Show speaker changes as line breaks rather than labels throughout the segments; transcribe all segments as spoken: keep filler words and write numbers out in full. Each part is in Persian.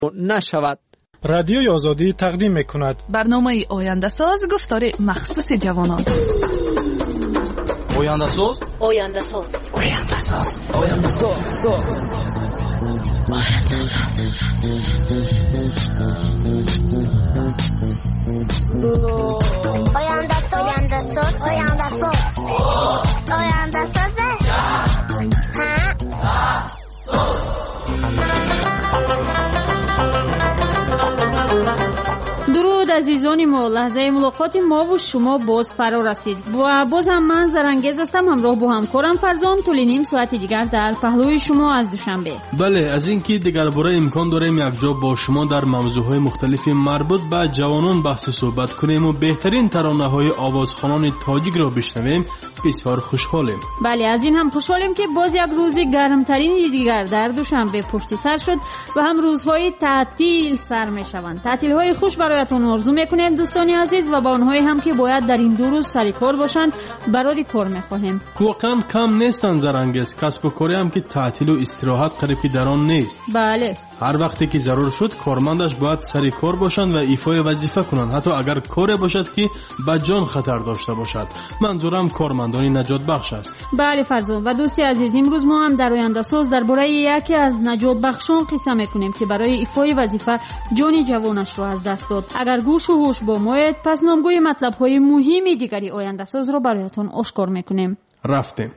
نشود.
رادیوی آزادی تقدیم میکند
برنامه آینده ساز گفتار مخصوص جوانان.
آینده ساز
آینده ساز
آینده ساز آینده ساز
آینده ساز آینده ساز آینده ساز آینده ساز
درود عزیزان ما، لحظه ملاقات ما و شما باز فرا رسید و باز هم من زرنگیز هستم، همراه با همکارم فرزان طول نیم ساعت دیگر در پهلوی شما از دوشنبه.
بله، از اینکه دیگر باره امکان داریم یک جا با شما در موضوعهای مختلف مربوط به جوانان بحث و صحبت کنیم و بهترین ترانه‌های آوازخوانان تاجیک را بشنویم، بسیار خوشحالیم.
بله، از این هم خوشحالیم که باز یک روز گرمترین دیگر در دوشنبه پشت سر شد و هم روزهای تعطیل سر میشوند. تعطیل‌های خوش برایتان آرزو میکنیم دوستان عزیز و با آنهایی هم که باید در این دو روز سر کار باشند برای کار میخواهیم.
واقعا کم نیستن زرنگیز، کسب و کاری هم که تعطیل و استراحت قریبی در آن نیست.
بله،
هر وقتی که ضرور شد کارمندش باید سر کار باشند و ایفای وظیفه کنند، حتی اگر کاری باشد که به جان خطر داشته باشد. منظورم کارمندان نجات بخش است.
بله فرزان و دوستی عزیز، امروز ما هم در آینده ساز درباره یکی از نجات بخشان قصه میکنیم که برای ایفای وظیفه جان جوانش را از دست داد. اگر گوش و هوش با مایید، پس نامگوی مطلب های مهمی دیگری آینده ساز را برایتان آشکار میکنیم.
رفتیم.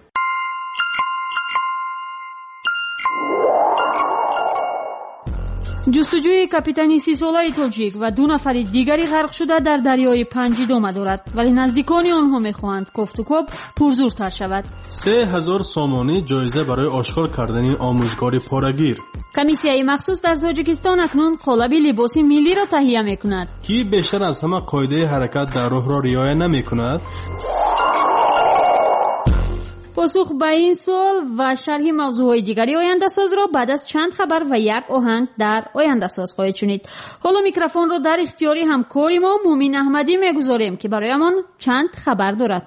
جستجوی کاپیتانی سی ساله تاجیک و دو نفر دیگری غرق شده در دریای پنج ادامه دارد، ولی نزدیکان آنها میخواهند کوفت و کوب پرزورتر شود.
سه هزار سامانی جایزه برای آشکار کردن آموزگار پارگیر.
کمیسیای مخصوص در تاجیکستان اکنون قالب لباس ملی را تهیه میکند
که بیشتر از همه قاعده حرکت در راه را رعایت نمیکند.
پاسخ به این سوال و شرح موضوعهای دیگری آینده ساز را بعد از چند خبر و یک آهنگ در آینده ساز خواهید شنید. حالا میکروفون را در اختیاری همکاری ما مومین احمدی میگذاریم که برایمان چند خبر دارد.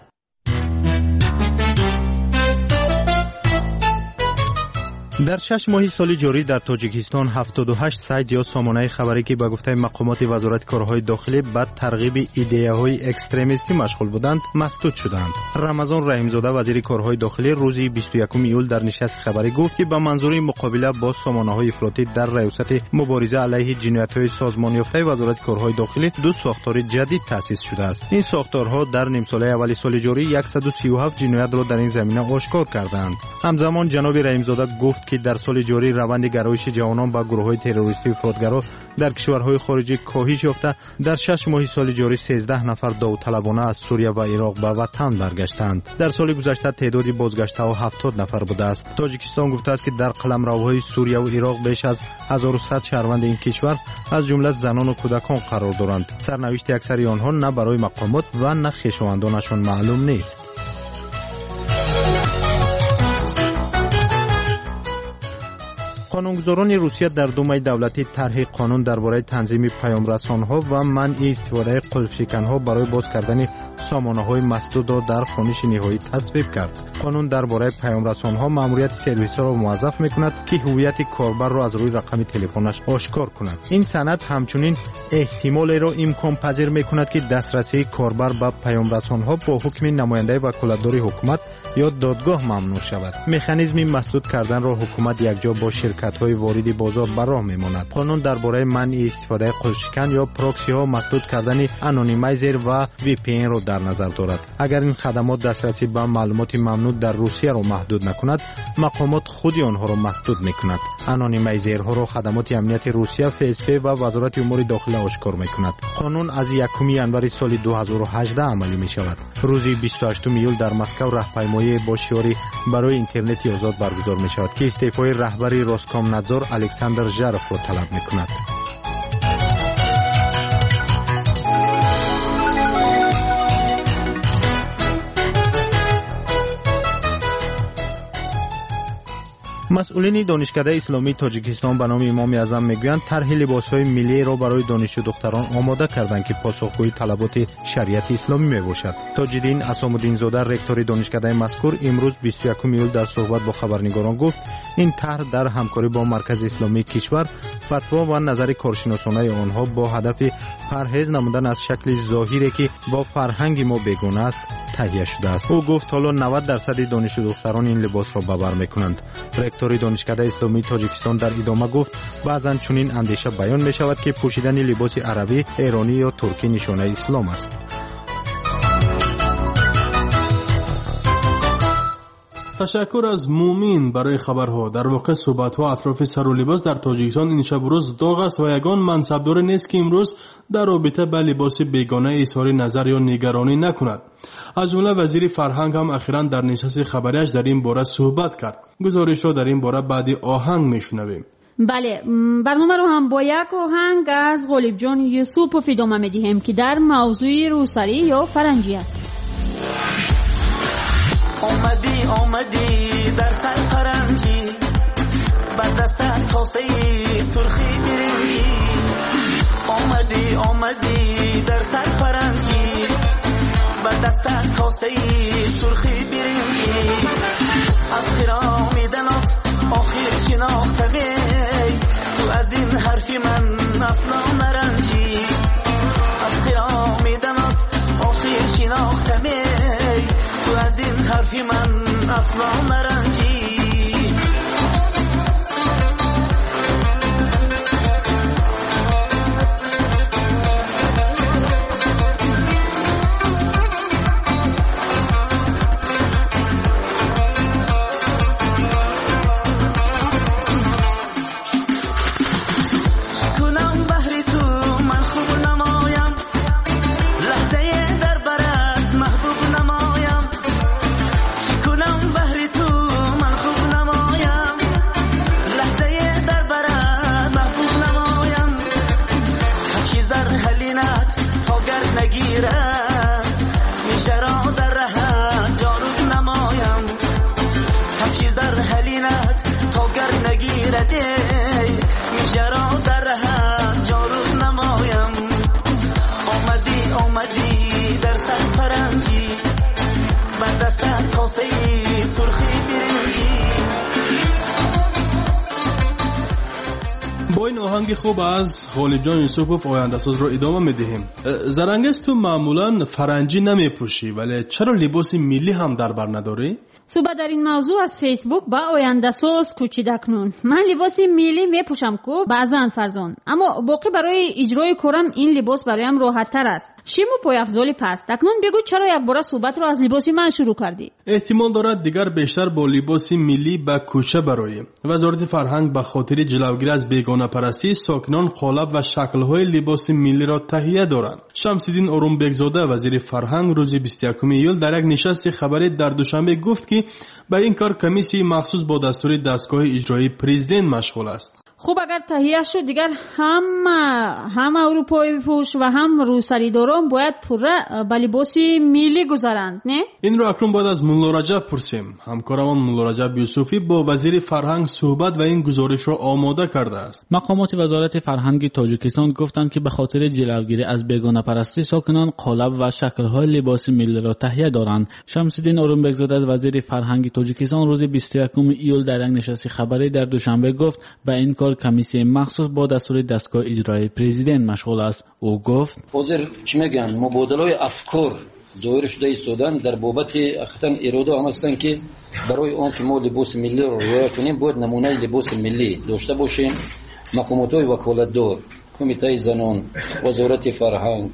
در شش ماه سال جاری در تاجیکستان هفتاد و هشت سایت یا سامانه خبری که به گفته مقامات وزارت کارهای داخلی به ترغیب ایده‌های اکستریمیستی مشغول بودند مسدود شدند. رمضان رحیمزاده وزیر کارهای داخلی روز بیست و یکم ایول در نشست خبری گفت که به منظور مقابله با سامانه‌های افراطی در ریاست مبارزه علیه جنایت‌های سازمان یافته وزارت کارهای داخلی دو ساختار جدید تأسیس شده است. این ساختارها در نیم ساله اول سال جاری صد و سی و هفت جنایت را در این زمینه آشکار کردند. همزمان جناب رحیمزاده گفت که در سال جاری روند گرایش جوانان به گروه‌های تروریستی و افراطگرا در کشورهای خارجی کاهش یافته. در شش ماه سال جاری سیزده نفر داوطلبانه از سوریه و عراق به وطن برگشتند. در سال گذشته تعداد بازگشته‌ها هفتاد نفر بوده است. تاجیکستان گفته است که در قلمروهای سوریه و عراق بیش از هزار و صد شهروند این کشور از جمله زنان و کودکان قرار دارند. سرنوشت اکثر آنها نه برای مقامات و نه خویشاوندانشان معلوم نیست. قانونگذاران روسیه در دومای دولتی طرح قانون درباره تنظیم پیامرسان‌ها و منع استفاده قلف‌شکن‌ها برای باز کردن سامانه‌های مسدود را در خوانش نهایی تصویب کرد. قانون درباره پیامرسان‌ها مأموریت سرویس‌ها را موظف می‌کند که هویت کاربر را از روی رقم تلفنش آشکار کند. این سند همچنین احتمال را امکان پذیر می‌کند که دسترسی کاربر به پیامرسان‌ها با حکم نماینده وکالتدار حکومت یا دادگاه ممنوع شود. مکانیزم مسدود کردن را حکومت یکجا با شرکت‌های وارد بازار بر راه می‌ماند. قانون درباره منع استفاده قلف‌شکن یا پروکسی‌ها مسدود کردن انونیمایزر و وی پی ان را در نظر دارد. اگر این خدمات دسترسی به معلومات ممنوع در روسیه را محدود نکند، مقامات خود آنها را مسدود می‌کند. انونیمایزرها را خدمات امنیت روسیه، اف اس پی و وزارت امور داخله آشکار می‌کند. قانون از یکم ژانویه سال دو هزار و هجده عملی می‌شود. روز بیست و هشتم ایول در مسکو راهپیمایی با شعاری برای اینترنت آزاد برگزار می‌شود که استعفای رهبر روسکامنادزور الکساندر ژاروف را طلب می‌کند. مسئولین دانشکده اسلامی تاجیکستان به نام امام اعظم میگویند طرح لباس‌های ملی را برای دانشجو دختران آماده کردند که پاسخگوی طلبات شریعت اسلامی میباشد. تاج‌الدین اسام‌الدین زاده رکتور دانشکده مذکور امروز بیست و یکم ایول در صحبت با خبرنگاران گفت این طرح در همکاری با مرکز اسلامی کشور، فتوا و نظر کارشناسانه آنها با هدف پرهیز نمودن از شکل ظاهری که با فرهنگ ما بیگانه است تهیه شده است. او گفت حالا نود درصد دانشجو دختران این لباس را به بر میکنند. رکتور دانشکده اسلامی تاجیکستان در ادامه گفت بعضا چنین اندیشه بیان می شود که پوشیدن لباس عربی، ایرانی یا ترکی نشانه اسلام است.
تشکر از مومین برای خبرها. در واقع صحبت‌ها اطراف سر و لباس در تاجیکستان این شب و روز داغ است و یگان منصبدار نیست که امروز در رابطه با لباس بیگانه اظهار نظر یا نگرانی نکند. از جمله وزیر فرهنگ هم اخیراً در نشست خبریش در این باره صحبت کرد. گزارش را در این باره بعد آهنگ میشنویم.
بله، برنامه رو هم با یک آهنگ از غالب جان یوسف ادامه میدیم که در موضوع روسری یا فرنگی است.
آمدی آمدی در سر فرنگی، بر دست کاسه سرخی برنگی. آمدی آمدی در سر فرنگی، بر دست کاسه سرخی برنگی. از خرام دلات آخر شناختمی، تو از این حرفی من اصلا نرنجی. از خرام دلات آخر شناختمی، تو از این حرفی من اصلا نرنجی.
با این آهنگ خوب از غالب جان یوسف آینده ساز رو ادامه میدهیم. زرنگس تو معمولا فرنگی نمیپوشی، ولی چرا لباس ملی هم در بر نداری؟
صحبت در این موضوع از فیسبوک با آینده ساز کوچیده کنون. من لباس ملی میپوشم کو بعضن فرزان، اما باقی برای اجرای کارم این لباس برایم راحت تر است. شیمو پای افضالی پس تکنون بگو چرا یک بار صحبت رو از لباس من شروع کردی؟
احتمال دارد دیگر بیشتر با لباس ملی به کوچه برایی. وزارت فرهنگ به خاطر جلوگیری از بیگانه پرستی ساکنان قالب و شکل‌های لباس ملی را تهیه دارند. شمس‌الدین اورونبکزاده وزیر فرهنگ روز بیست و یکم ایول در یک نشست خبری در دوشنبه گفت که به این کار کمیسی مخصوص با دستور دستگاه اجرایی پرزیدنت مشغول است.
خوب اگر تهیه شد دیگر هم هم اروپایی پوش و هم روسریداران باید پوره به لباس ملی گذارند، نه؟
این را اکنون باید از مولا رجب پرسیم. همکارمان مولا رجب یوسفی با وزیر فرهنگ صحبت و این گزارش را آماده کرده است.
مقامات وزارت فرهنگ تاجیکستان گفتند که به خاطر جلوگیری از بیگانه پرستی ساکنان قالب و شکل‌های لباس ملی را تهیه دارند. شمس‌الدین اورونبکزاده از وزیر فرهنگ تاجیکستان روز بیست و یکم ایول در یک نشست خبری در دوشنبه گفت به این کار کمیسی مخصوص با دستور دستگاه اجرایی پرزیدنت مشغول است. او گفت
حاضر چی میگن مبادله افکار دایر شده ایستادن در بابت اختن اراده هم هستن که برای آن که ما لباس ملی رو رعایت کنیم باید نمونه لباس ملی داشته باشیم. مقامات‌های وکالتدار، کمیته زنان، وزارت فرهنگ،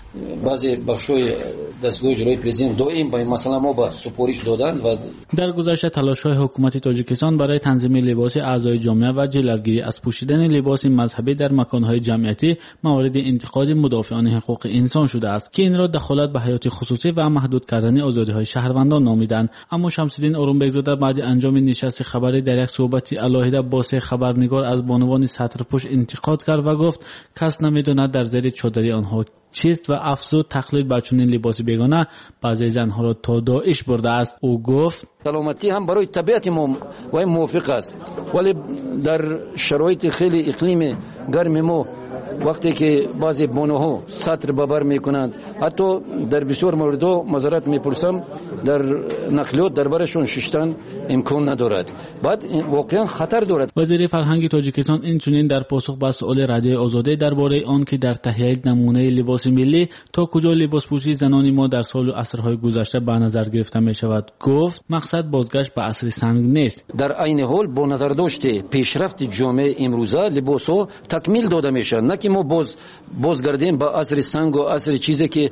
بعضی بخشای دستگاه اجرایی پرزیدنت دائم با این مسئله ما با سپارش دادن. و
در گذشته تلاش‌های حکومت تاجیکستان برای تنظیم لباس اعضای جامعه و جلوگیری از پوشیدن لباس مذهبی در مکان‌های جمعیتی مورد انتقاد مدافعان حقوق انسان شده است که این را دخالت به حیات خصوصی و محدود کردن آزادی‌های شهروندان نامیدند. اما شمس‌الدین اورونبکزاده بعد انجام نشست خبری در یک صحبت علاهده با سه خبرنگار از بانوان سطرپوش انتقاد کرد و گفت کس نمی‌داند در زیر چادری آنها چیست و افزود تقلید با چنین لباس بیگانه بعضی زنها را تا داعش برده است. او گفت
سلامتی هم برای طبیعت ما و موافق است، ولی در شرایط خیلی اقلیم گرم ما وقتی که بعضی بانوها سطر ببر میکنند، حتی در بسیار موردها معذرت میپرسم در نقلیات دربارشون ششتن امکان ندارد، بعد واقعا خطر دارد.
وزیر فرهنگ تاجیکستان این چنین در پاسخ به سؤال رادیوی آزادی درباره آن که در تهیه نمونه لباس ملی تا کجا لباس پوشی زنان ما در سال و عصرهای گذشته به نظر گرفته می شود گفت مقصد بازگشت به عصر سنگ نیست.
در عین حال با نظر داشته پیشرفت جامعه امروزه لباس ها تکمیل داده میشن، نه که ما باز بازگردیم به عصر سنگ و عصر چیزی که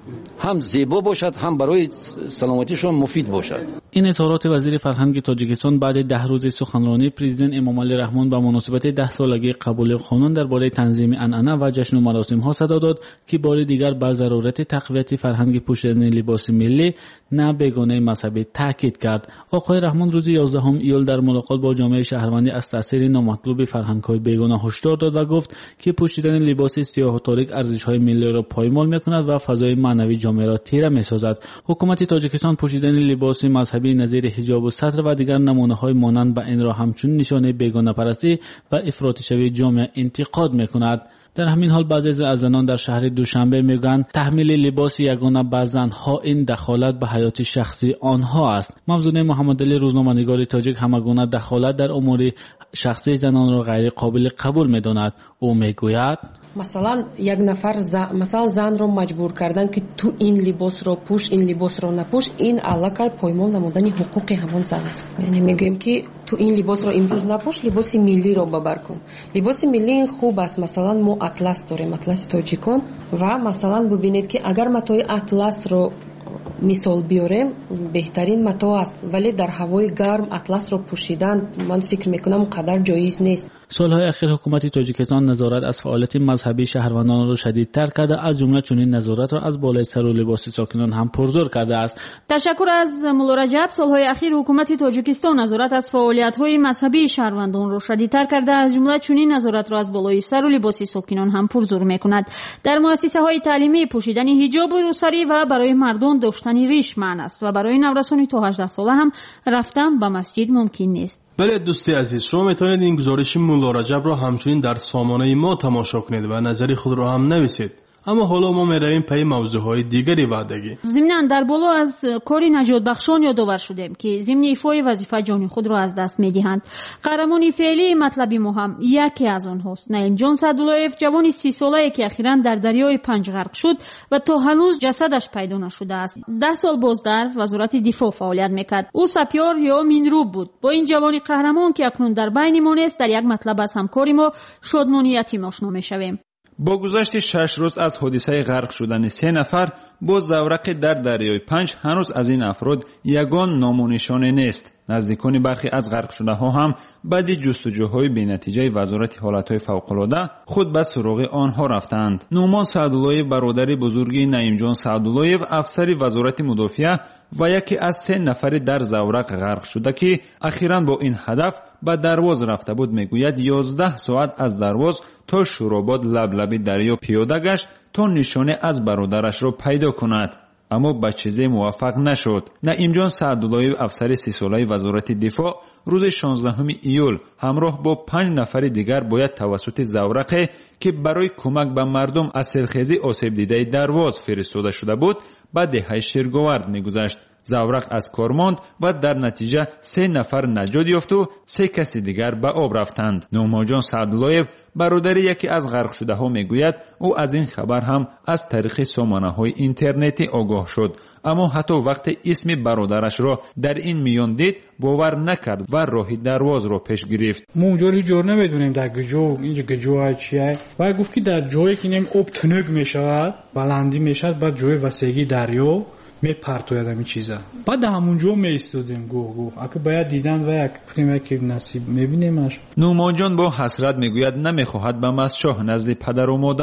هم زیبا باشد هم برای سلامتیشون مفید باشد.
این اظهارات وزیر فرهنگ تاجیکستان بعد ده روز سخنرانی پرزیدنت امام علی رحمان به مناسبت ده سالگی قبول قانون درباره تنظیم عنعنه و جشن و مراسم ها صدا داد که بار دیگر بر ضرورت تقویت فرهنگ پوشیدن لباس ملی نه بیگانه مذهبی تاکید کرد. آقای رحمان روز یازدهم ایول در ملاقات با جامعه شهروندی از تاثیر نامطلوب فرهنگ‌های بیگانه هشدار داد و گفت که پوشیدن لباس سیاه و تاریک ارزش‌های ملی را پایمال می‌کند و فضای معنوی جامعه را تیره می‌سازد. حکومت تاجیکستان پوشیدن لباس مذهبی نظیر حجاب و ستر و دیگر نمونه‌های مانند به این را همچون نشانه بیگانه پرستی و افراطی شوی جامعه انتقاد می‌کند. در همین حال بعضی از زنان در شهر دوشنبه میگن تحمیل لباس یگانه به زنها این دخالت به حیات شخصی آنها است. مفضول محمد علی روزنامه‌نگار تاجیک همگونه دخالت در امور شخصی زنان را غیر قابل قبول می‌داند. او میگوید
مثلا یک نفر زن، مثلا زن را مجبور کردن که تو این لباس را پوش این لباس را نپوش، این علاقه پایمال نمودن حقوق همون زن است. یعنی میگیم که تو این لباس را امروز نپوش، لباس ملی را ببر کن. لباس ملی خوب است. مثلا ما اطلس داریم، اطلس تاجیکان، و مثلا ببینید که اگر متای اطلس را مثال بیاریم بهترین متاع است، ولی در هوای گرم اطلس را پوشیدن من فکر میکنم قدر جایز نیست.
سالهای اخیر حکومت تاجیکستان نظارت از فعالیت مذهبی شهروندان را شدیدتر کرده، از جمله چنین نظارت را از بالای سر و لباس ساکنان هم پرزور کرده است.
تشکر از مولا رجب. سالهای اخیر حکومت تاجیکستان نظارت از فعالیت‌های مذهبی شهروندان را شدیدتر کرده، از جمله چنین نظارت را از بالای سر و لباس ساکنان هم پرزور میکند. در مؤسسه‌های تعلیمی پوشیدن حجاب و روسری و برای مردان داشتن ریش معنی است و برای نورسانی تا هجده ساله هم رفتن به مسجد ممکن نیست.
بله دوستی عزیز، شما میتونید این گزارش مولا رجب را همچنین در سامانه ما تماشا کنید و نظری خود را هم نویسید. اما حالا ما میرویم پی موضوعهای دیگری وعدگی.
ضمناً در بالا از کاری نجات بخشان یادآور شدیم که ضمن ایفای وظیفه جان خود را از دست میدهند. قهرمان فعلی مطلبی مهم یکی از آنهاست. نعیم جان سعداللهیف، جوانی سی ساله که اخیراً در دریای پنج غرق شد و تا هنوز جسدش پیدا نشده است. ده سال باز در وزارت دفاع فعالیت میکرد. او سپیار یا مینرو بود. با این جوانی قهرمان که اکنون در بین ما است، در یک مطلب از همکاری ما شادمانیتی آشنا میشویم.
با گذشت شش روز از حادثه غرق شدن سه نفر با زورق در دریای پنج هنوز از این افراد یگان نام و نشانه نیست. نزدیکان برخی از غرق شده ها هم بعد جستجوهای بی‌نتیجه وزارت حالتهای فوق‌العاده خود به سراغ آنها رفتند. نومان سعداللهیف برادر بزرگی نعیم جان سعداللهیف افسر وزارت مدافعه و یکی از سه نفر در زورق غرق شده که اخیراً با این هدف به درواز رفته بود میگوید یازده ساعت از درواز تا شوراباد لب لب دریا پیاده گشت تا نشانه از برادرش را پیدا کند، اما به چیزی موفق نشد. نعیم جان سعداللهیف افسر سی ساله وزارت دفاع روز شانزدهم ایول همراه با پنج نفر دیگر باید توسط زورقی که برای کمک به مردم از سیلخیزی آسیب دیده درواز فرستاده شده بود به دهه شیرگوارد میگذشت. زورق از کار ماند و در نتیجه سه نفر نجات یافت و سه کسی دیگر به آب رفتند. نومان جان سعداللهیف برادر یکی از غرق شده ها میگوید او از این خبر هم از طریق سامانه های اینترنتی آگاه شد، اما حتی وقت اسم برادرش را در این میان دید باور نکرد و راه درواز را پیش گرفت.
ما اونجا رو جور نمیدونیم در گجو اینجا گجو چیه و گفت که در جایی که نیم آب تنگ میشود بلندی میشد بعد جای وسیعی دریا می پرتوید همین چیزا. بعد همونجا می ایستادیم گو گو اگه باید دیدن و یک گفتیم که نصیب میبینیمش.
نومان جان با حسرت میگوید نمیخواهد به مسجد نزد پدر و مادر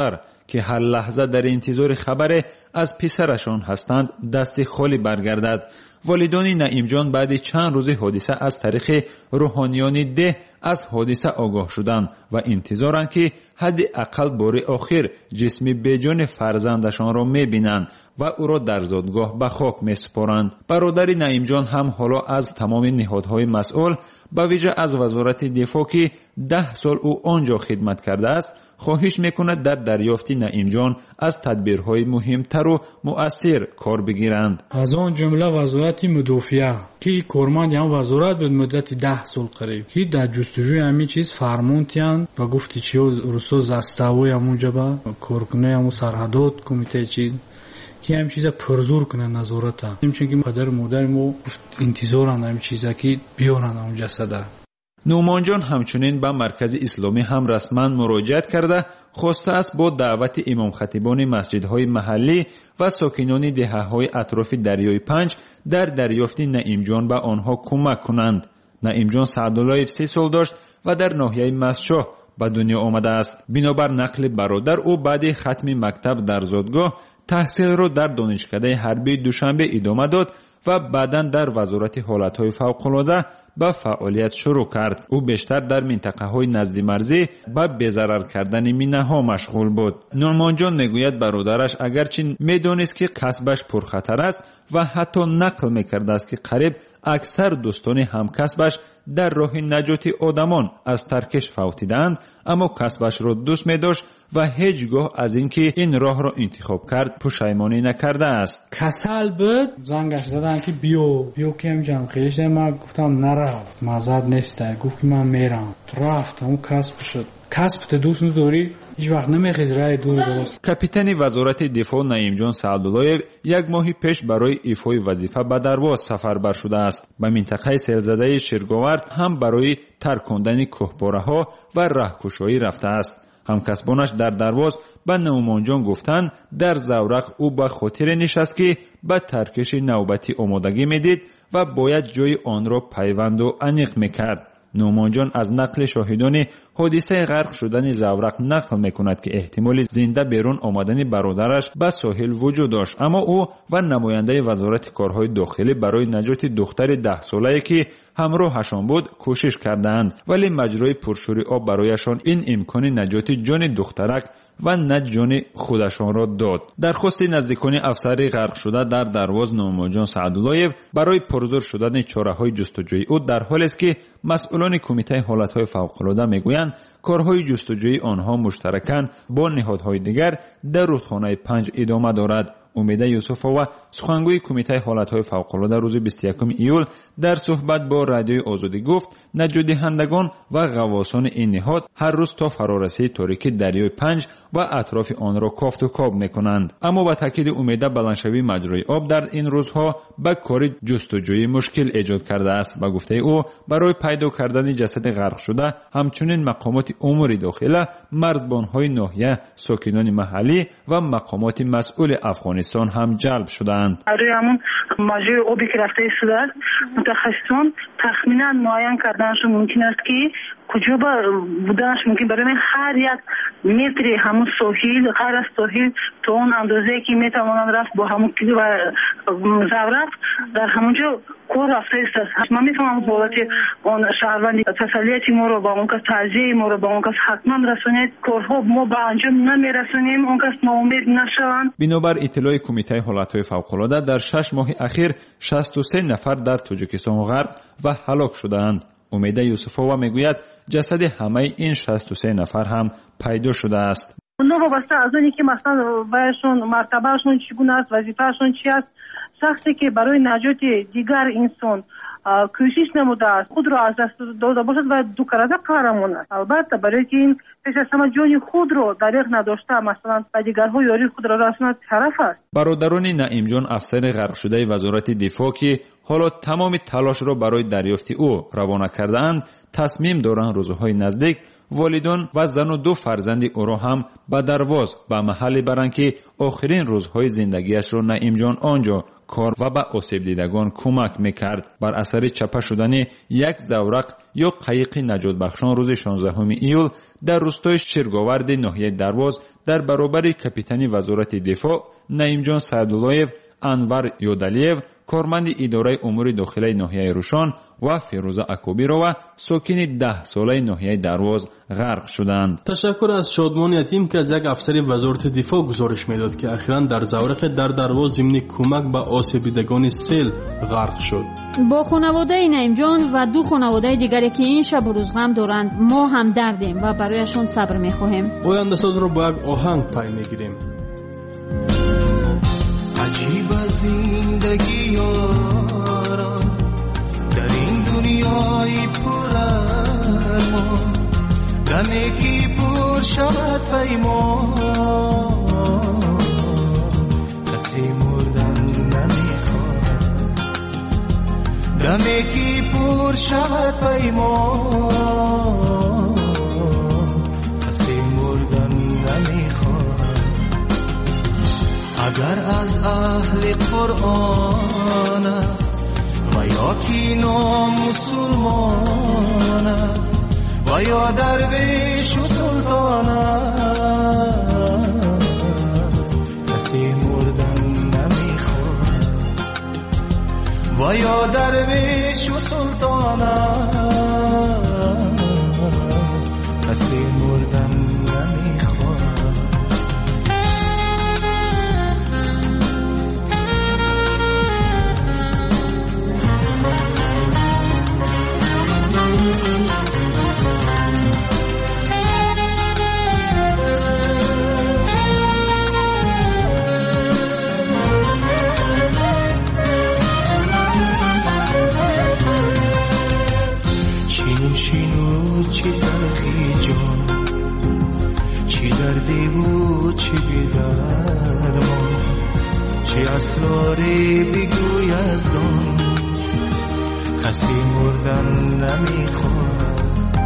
که هر لحظه در انتظار خبر از پسرشان هستند دست خالی برگردد. والدان نعیم جان بعد چند روز حادثه از طریق روحانیان ده از حادثه آگاه شدند و انتظارند که حداقل بار آخر جسم بیجان فرزندشان را میبینند و او را در زادگاه به خاک میسپارند. برادر نعیم جان هم حالا از تمام نهادهای مسئول به ویژه از وزارت دفاع که ده سال او آنجا خدمت کرده است خواهش میکند در دریافت نعیم جان از تدبیرهای مهمتر و مؤثر کار بگیرند.
از آن جمله وزارت مدافعه که کارمند هم وزارت بود مدت ده سال قریب که در جستجوی همین چیز فرمانتیان و گفتی چی رسو زستوی همونجا با کارکنه همون سرحدات کمیته چیز که همین چیزا پرزور کنه نظارت هم چون که پدر مادر ما انتظارند همین چیزا که بیارن اون جسده.
نومان جان همچنین به مرکز اسلامی هم رسما مراجعت کرده خواسته است با دعوت امام خطیبان مسجدهای محلی و ساکنان دهه‌های اطراف دریای پنج در دریافت نعیم جان به آنها کمک کنند. نعیم جان سعدالله سه سال داشت و در ناحیه مسجد به دنیا آمده است. بنابر نقل برادر او بعد ختم مکتب در زادگاه تحصیل را در دانشکده حربی دوشنبه ادامه داد و بعداً در وزارت حالتهای فوق‌العاده به فعالیت شروع کرد. او بیشتر در منطقه های نزد مرزی به بی‌ضرر کردن مینه ها مشغول بود. نورمان جان میگوید برادرش اگرچه میدانست که کسبش پرخطر است و حتی نقل میکرده است که قریب اکثر دوستان همکسبش در راه نجات آدمان از ترکش فوتیدند، اما کسبش را دوست می‌داشت و هیچگاه از اینکه این راه را انتخاب کرد پشیمانی نکرده است.
کسل بود زنگش زدن که بیو بیو کم جمع خیلیش من گفتم نرفت مزد نیسته گفت که من میرم رفت اون کسب شد. کسب ته دوست نداری هیچ وقت نمیخیز رای دور درست.
کاپیتان وزارت دفاع نعیم جان سعدالله یک ماه پیش برای ایفای وظیفه به درواز سفربر شده است. به منطقه سیلزده شیرگاورد هم برای ترکاندن کوهپاره‌ها و راهگشایی رفته است. همکسبانش در درواز به نومان جان گفتند در زورق او به خاطر نشست که به ترکش نوبتی آمادگی میدید و باید جای آن را پیوند و انیق میکرد. نومان جان از نقل شاهدان حادثه غرق شدن زورق نقل میکند که احتمال زنده بیرون آمدن برادرش به ساحل وجود داشت، اما او و نماینده وزارت کارهای داخلی برای نجات دختر ده ساله‌ای که همراهشان بود کوشش کردند، ولی مجرای پرشور آب برایشان این امکان نجات جان دخترک و نه جان خودشان را داد. درخواست نزدیکان افسر غرق شده در درواز نومان جان سعدالله برای پرزور شدن چاره‌های جستجویی او در حالی است که مسئولان کمیته حالتهای فوق‌العاده میگویند کارهای جستجویی آنها مشترکاً با نهادهای دیگر در رودخانه پنج ادامه دارد. امیده یوسفова سخنگوی کمیته حالتهای فوق‌العاده روز بیست و یکم ایول در صحبت با رادیوی آزادی گفت نجات دهندگان و غواصان این نهاد هر روز تا فرارسی تاریکی دریای پنج و اطراف آن را کافت و کاب میکنند، اما با تاکید امیده بلندشوی مجرای آب در این روزها به کار جستجویی مشکل ایجاد کرده است. و گفته او برای پیدا کردن جسد غرق شده همچنین مقامات امور داخله، مرزبانهای ناحیه، ساکنان محلی و مقامات مسئول افغانستان هم جلب شدند.
روی همون ماجرای آبی که رفته شده است متخصصان تخمینا معین کردنشون ممکن است که کجا بودنش ممکن برای هر یک متری همون ساحل هر از ساحل تا اون اندازه که میتوانند رفت با همون کلی و زورق در همونجا کار رفته است. من میتونم بولت اون شهروندی تسلیت ما رو با اون کس تعزیه ما رو با اون کس حتما رسونید، کارها ما به انجام نمیرسونیم، اون کس ناامید نشوند.
بنابر اطلاع کمیته حالتهای فوق‌العاده در شش ماه اخیر شصت و سه نفر در تاجیکستان غرق و هلاک شدند. امیده یوسفova میگوید جسد همه این شصت و سه نفر هم پیدا شده است.
اونا وابسته از اونی که مثلا وایشون مرتبهشون چگونه است، وظیفهشون چی است، شخصی که برای نجات دیگر انسان کوشش نموده است خود را از دست داده باشد و دو کرده قهرمان است. البته برای که این پیش از همه جان خود را دریغ نداشته مثلا و دیگرها یاری خود را رساند طرف است.
برادران نعیم جان افسر غرق شده وزارت دفاع که حالا تمام تلاش را برای دریافت او روانه کردند تصمیم دارند روزهای نزدیک والدان و زن و دو فرزند او را هم به درواز به محلی برند که آخرین روزهای زندگیش را نعیم جان آنجا کار و به آسیب دیدگان کمک میکرد. بر اثر اثر چپه شدن یک زورق یا قایق نجات بخشان روز شانزدهم ایول در روستای شیرگاورد ناحیه درواز در برابر کاپیتان وزارت دفاع نعیم جان سعدالله‌یف، انور یودالیف، کارمند اداره امور داخلی ناحیه روشان و فیروزه اکوبیرو و ساکن ده ساله ناحیه درواز غرق شدند.
تشکر از شادمان یتیم که از یک افسر وزارت دفاع گزارش میداد که اخیراً در زورق در درواز ضمن کمک به آسیب دیدگان سیل غرق شد. با
خانواده نعیم جان و دو خانواده دیگری که این شب و روز غم دارند ما هم دردیم و برایشان صبر میخواهیم.
آینده ساز رو با یک آهنگ پای میگیریم.
عجیب زندگی یارا در این دنیای پر ارمان، دمی که پر شود پیمان، کسی مردن نمیخواد. دمی که پر شود پیمان، کسی مردن نمیخواد. اگر از اهل قرآن است و یا کی نامسلمان است و یا درویش و سلطان است، کسی مردن نمیخواد. و یا درویش و سلطان است، کسی مردن نمیخواد. شینو چی تلخی جان، چی دردی و چی بیدرمان، چی اسراری بگوی از آن، کسی مردن نمیخواد.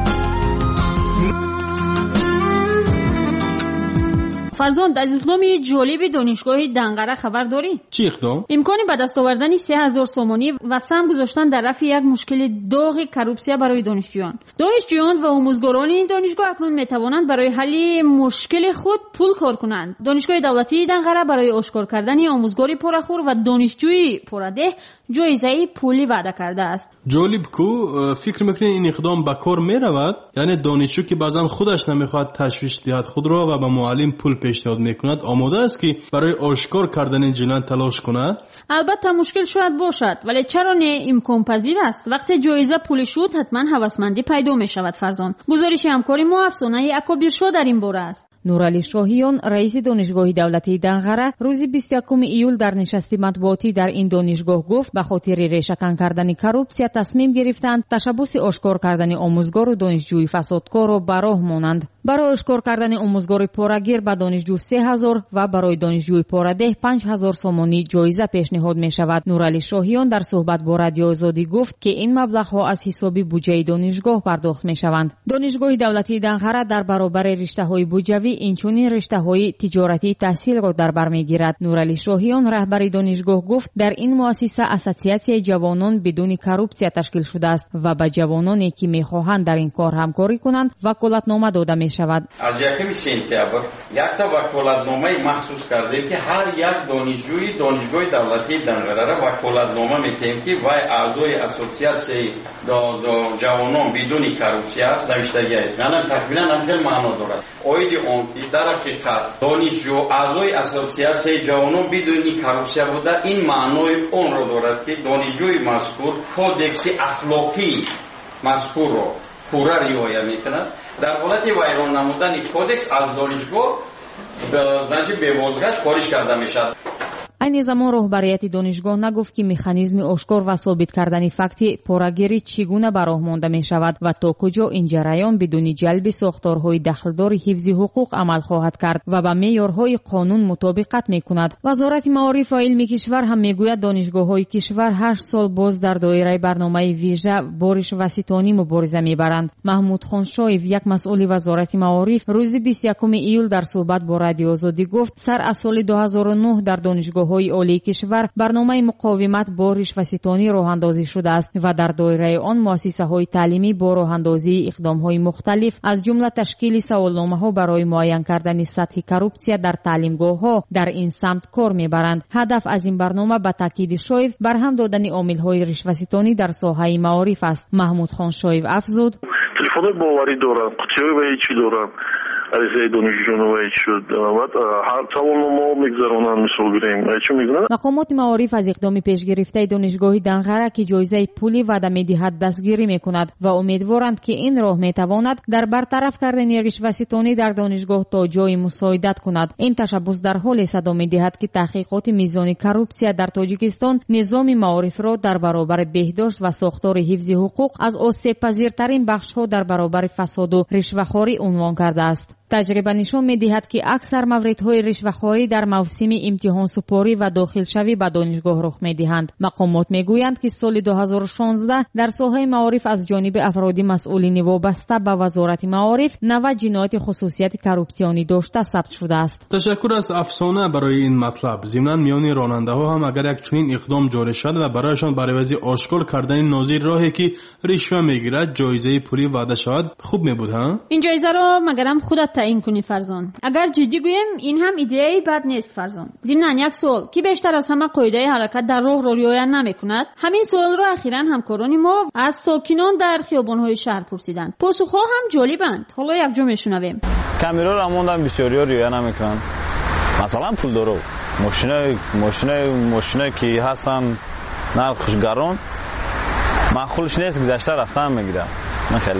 فرزند از اقدام جالب دانشگاه دنقره خبر داری؟
چی اقدام؟
امکانی به دست آوردن سه هزار سومانی و سهم گذاشتن در رفع یک مشکل داغ کروپسیا برای دانشجویان. دانشجویان و آموزگاران این دانشگاه اکنون میتوانند برای حل مشکل خود پول کار کنند. دانشگاه دولتی دنقره برای آشکار کردن آموزگاری پرخور و دانشجوی پرده جایزه پولی وعده کرده است.
جالب کو. فکر میکنین این اقدام به کار میرود؟ یعنی دانشجو که بعضا خودش نمیخواد تشویش دهد خود را و به معلم پول پیشنهاد میکند آماده است که برای آشکار کردن جنایت تلاش کند؟
البته مشکل شاید باشد، ولی چرا نه امکان پذیر است. وقتی جایزه پولی شد حتما هوسمندی پیدا می شود. فرزند گزارش همکاری ما افسانه اکابیر شو در این باره است.
نورعلی شاهیان رئیس دانشگاه دولتی دنقره روز بیست و یکم ایول در نشست مطبوعاتی در این دانشگاه گفت به خاطر ریشه‌کن کردن کروپسیا تصمیم گرفتند تشبث آشکار کردن آموزگار و دانشجوی فسادکار را به راه مانند. برای آشکار کردن آموزگار پاره‌گیر به دانشجو سه هزار و برای دانشجوی پاره‌ده پنج هزار سومانی جایزه پیشنهاد می شود. نورعلی شاهیان در صحبت با رادیو آزادی گفت که این مبلغ‌ها از حساب بودجه دانشگاه پرداخت می شوند. دانشگاه دولتی دنقره در برابر رشته‌های بودجوی اینچنین رشته‌های تجارتی تحصیل را در بر می‌گیرد. نورعلی شاهیان رهبر دانشگاه گفت در این مؤسسه اساسیاسیون جوانان بدون کروپسیا تشکیل شده است و به جوانانی که می‌خواهند در این کار همکاری کنند وکالتنامه داده می‌شود.
از یکم سپتامبر یک تا وکالتنامه مخصوص کردیم که هر یک دانشجوی دانشگاه دولتی دنقره را وکالتنامه می‌دهیم که وای اعضای اساسیاسیون جوانان بدون کروپسیا است نوشتگی است. یعنی تقریباً همین معنا دارد. اوید اون در حقیقت دانشجو اعضای اساسیاسیون جوانان بدون کروپسیا بوده این معنای اون رو دارد که دانشجوی مذکور کودکس اخلاقی مذکور رو پورا رعایت میکند. در حالت ویران نمودن کودکس از دانشگاه به بازگشت خارج کرده میشد.
این زمان رهبریت دانشگاه نگفت که مکانیزم آشکار و ثابت کردن فکت پاره‌گیری چگونه به راه مانده می شود و تا کجا این جریان بدون جلب ساختارهای دخلدار حفظ حقوق عمل خواهد کرد و به معیارهای قانون مطابقت می کند. وزارت معارف و علم کشور هم می گوید دانشگاه‌های کشور هشت سال باز در دایره برنامه ویژه بارش وسیطانی مبارزه می برند. محمود خان شایف یک مسئول وزارت معارف روز بیست و یکم ایول در صحبت با رادیو آزادی گفت سر از سال دو هزار و نه در دانشگاه دانشگاه‌های عالی کشور برنامه مقاومت با رشوه‌ستانی راه‌اندازی شده است و در دایره آن مؤسسه‌های تعلیمی با راه‌اندازی اقدام‌های مختلف از جمله تشکیل سوالنامه‌ها برای معاین کردن سطح کروپسیا در تعلیمگاه‌ها در این سمت کار می‌برند. هدف از این برنامه به تاکید شایف برهم دادن عامل‌های رشوه‌ستانی در ساحه معارف است. محمود خان شایف افزود:
تلفن باوری دارن، قطعی و هیچی دارن. عریضه دانشجویان و هیچ شد و هر سوالنامه میگذرونن مثل گیریم هیچ میگذرن.
مقامات معارف از اقدام پیشگرفته دانشگاه دنغره که جایزه پولی وعده می‌دهد دستگیری می‌کند و امیدوارند که این راه می‌تواند در برطرف کردن رشوه‌ستانی در دانشگاه تا جای مساعدت کند. این تشبث در حال صدا می‌دهد که تحقیقات میزان کروپسیا در تاجیکستان نظام معارف را در برابر بهداشت و ساختار حفظ حقوق از آسیب‌پذیرترین بخش‌ها در برابر فساد و رشوه‌خواری عنوان کرده است. تجربه نشان می‌دهد که اکثر موردهای رشوه‌خواری در موسم امتحان سپاری و داخلشوی به دانشگاه رخ می‌دهند. مقامات می‌گویند که سال دو هزار و شانزده در ساحه معارف از جانب افراد مسئولین وابسته به وزارت معارف نود جنایت خصوصیت کروپسیونی داشته ثبت شده است.
تشکر از افسانه برای این مطلب. ضمناً میان راننده‌ها هم اگر یک چنین اقدام جاری شد و برایشان برای عوض آشکار کردن ناظر راهی که رشوه می‌گیرد جایزه پولی وعده شود خوب می‌بود ها؟
این جایزه رو مگرم خودت تعیین کنی فرزان. اگر جدی گویم این هم ایده بد نیست فرزان. ضمن یک سوال کی بیشتر از همه قاعده حرکت در راه رو رعایت نمی‌کند؟ همین سوال رو اخیراً همکاران ما از ساکنان در خیابان‌های شهر پرسیدند. پاسخ‌ها هم جالبند. حالا یک جا میشنویم.
کامیرا را موندن بسیاری رعایت نمی‌کنند. مثلا پول دارو ماشین ماشین ماشین کی هستن نرخش گران معقولش نیست گذشته رفتن میگیره. من خیلی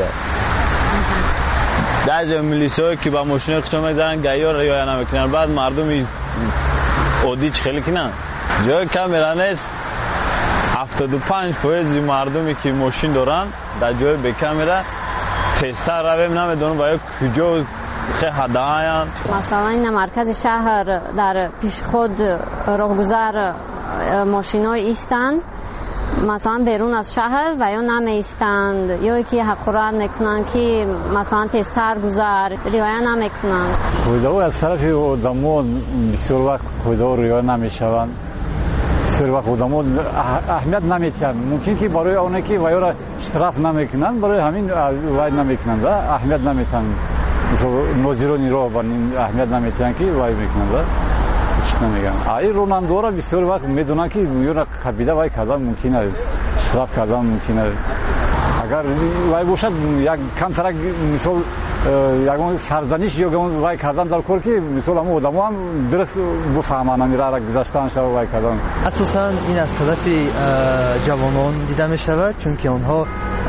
در ملیسایی که با ماشین خودشون میزنن گایا رعایت نمیکنن بعد مردم عادی چه خیلی کنن جای کاملا نیست. هفتاد و پنج درصد مردمی که ماشین دارن در جای به کاملا تستر رویم نمیدونن باید کجا خیلی هدایان.
مثلا این مرکز شهر در پیش خود راهگذر ماشینای ایستند مثلا بیرون از شهر و یا نمی ایستند یا که حقورت میکنن که مثلا تستر گذر رعایت نمیکنن.
قاعده از طرف آدمان بسیار وقت قاعده رعایت نمیشوند. بسیار وقت آدمان اهمیت نمیدن. ممکن که برای اونایی که وای را اشتراف نمیکنن برای همین وای نمیکنن و اهمیت نمیدن. مثلا ناظرانی را با اهمیت نمیدن که وای میکنن. نمیگم ای رونالدو را بسیار وقت میدونن که یورا قبیله وای کردن ممکنه اشتراک کردن ممکنه اگر وای باشد یک کم ترک مثال یگان سرزنش یا وای کردن در کار که مثال هم آدمو هم درست بفهمن میره را گذاشتن شو وای کردن.
اساسا این از طرف جوانان دیده می شود چون که آنها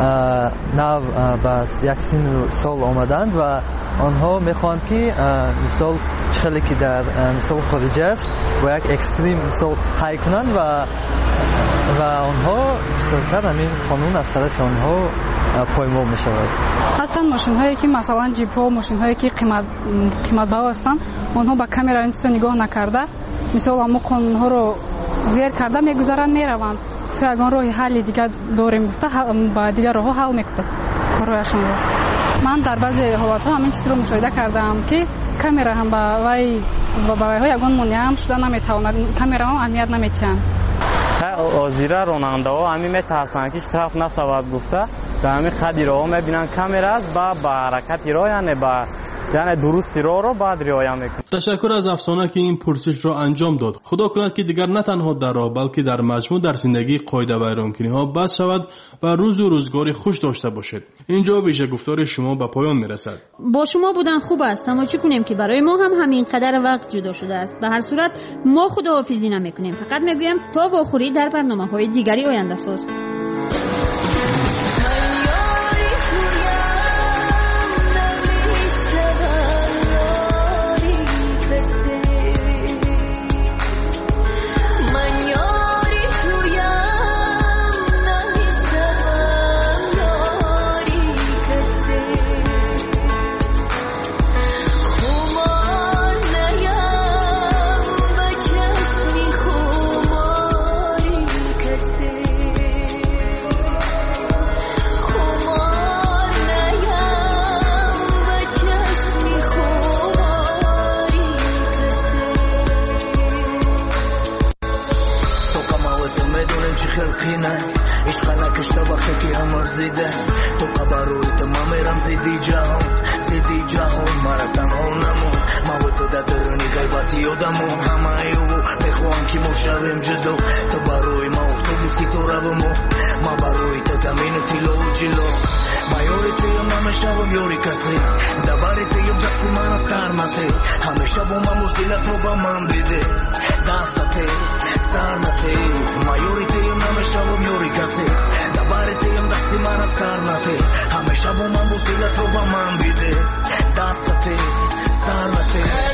نو بس یک سن سال آمدند و آنها میخوان که مثال چخلی که در مثال خارج است و یک اکستریم مثال های کنن و و آنها مثال کردن این قانون از طرف آنها پایمال می شود.
هستن ماشین هایی که مثلا جیپ ها ماشین هایی که قیمت قیمت با هستن آنها با کامera اینجا نگاه نکرده مثال همه قانون ها رو زیر کرده میگذارن میروند. تو یگان راه حل دیگه داریم گفته با دیگه راه حل میکنه کارهاشون رو. من در بعضی حالات ها همین چیز رو مشاهده کردم که کامera هم با وای با وای ها یگان منیع شده نمیتواند کامera ها اهمیت نمیتیان.
آزیره راننده ها همین میترسن که طرف نسبت گفته در همین خدی راه میبینن کامera است با با حرکت راه یعنی با یعنی درستی راه رو بعد رعایت میکنه.
تشکر از افسانه که این پرسش را انجام داد. خدا کند که دیگر نه تنها در راه بلکه در مجموع در زندگی قاعده و رامکنی ها بس شود و روز و روزگاری خوش داشته باشد. اینجا ویژه گفتار شما به پایان میرسد.
با شما بودن خوب است اما چی کنیم که برای ما هم همین قدر وقت جدا شده است. به هر صورت ما خداحافظی نمیکنیم. فقط میگویم تا واخوری در برنامه‌های دیگری آینده ساز.
خلقینه عشق نکشته وقتی که هم ارزیده تو قبروی تو ما میرم زیدی جهان زیدی جهان مرا تنها نمون ما و تو در درونی غیبتی یادمون همه ایو بخوان که ما شویم جدو تو برای ما اتوبوسی تو رومو ما برای تو زمین تیلو و جلو ما یوری تیم همیشه و یوری کسی دباری تیم دستی من سرمته همیشه با من مشکل تو با من بیده دسته سرمته ما یوری تیم همیشه و یوری کسی دباری تیم دستی من سرمته همیشه با من مشکل تو با من بیده دسته سرمته